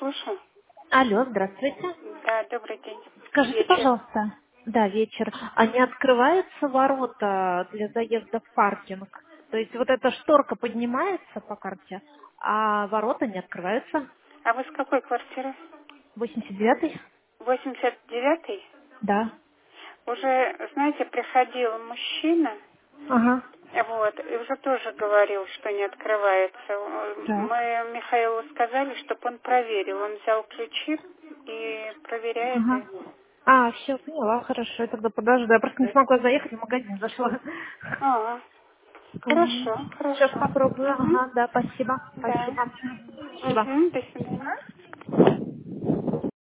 слушаю. Алло, здравствуйте. Да, добрый день. Скажите, Вечер. пожалуйста, да, вечер, а не открываются ворота для заезда в паркинг? То есть вот эта шторка поднимается по карте, а ворота не открываются? А вы с какой квартиры? 89-й? 89-й? Да. Уже, знаете, приходил мужчина, Ага. вот, и уже тоже говорил, что не открывается. Так. Мы Михаилу сказали, чтобы он проверил. Он взял ключи и проверяет. Ага. А, все, поняла, хорошо, я тогда подожду. Я просто не смогла заехать, в магазин зашла. А, хорошо, Сейчас хорошо. попробую. Угу. Ага, да, спасибо. Да. Спасибо. Спасибо. Угу, до свидания.